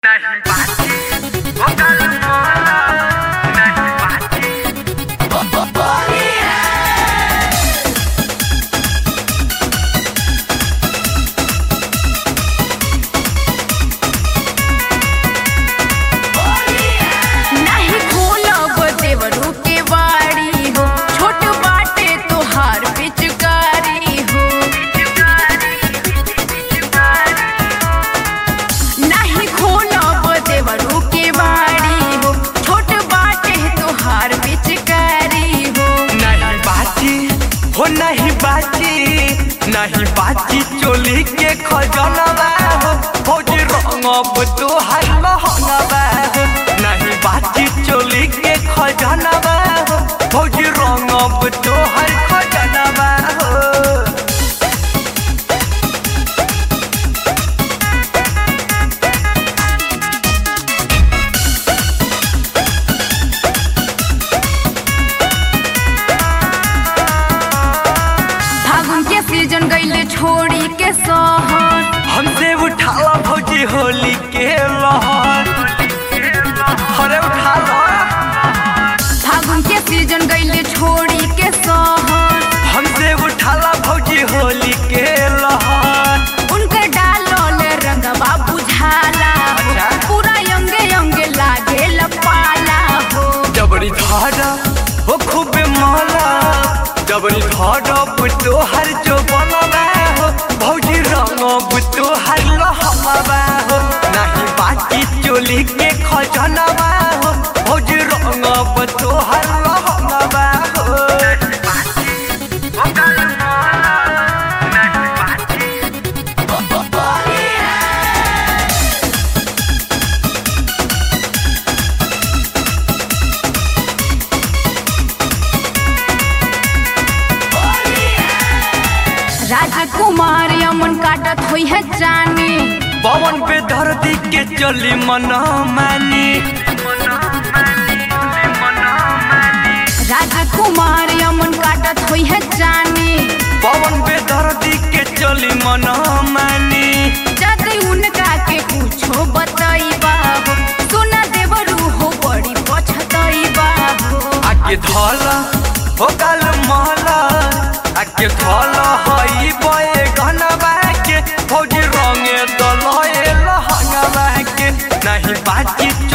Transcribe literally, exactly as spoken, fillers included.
नहीं बाजी वो गल मोला नहीं बाजी बोली है नहीं खोलब देवरू के बाड़ी हो छोट बाटे तोहार पिचकारी हो नहीं खोलब देवरू के बाड़ी हो छोट बाटे तोहार पिचकारी हो नहीं बाजी हो नहीं बाजी नहीं बाजी चोली के खजनवा हो भौजी रंगब तोहार लहंगवा हो नहीं बाजी चोली के खजनवा हो भौजी रंगब तोहार खजनवा हो फागुन के सीजन गईले छोड़ी के शहर हमसे उठाला भौजी होली के लहर अरे उठा लो फागुन के सीजन गईले छोड़ी के शहर हमसे उठाला भौजी होली के लहर उनके डालोल रंगवा बुझाला हो अच्छा। पूरा यंगे यंगे लागे लपाला हो जबरी धारा हो खूब माला जबरी धारा तोहर जो बनवा हो भौजी रंगब तोहर लहंगवा हो नहीं बाकी चोली के खजनवा हो भौजी रंगब तोहर लहंगवा हो राजकुमार यमन काटत हुई है जानी पवन पे धरती के चली मना मानी राजकुमार यमन काटत हुई है जानी पवन पे धरती के चली मना मानी जदि उनका के कुछो बतईबा हो सुना देवरू हो बड़ी पछतईबा हो आके धला हो गल महला आके धला हई बए घनवा के भौजी रंगे दलए लहंगवा के नहीं बाजी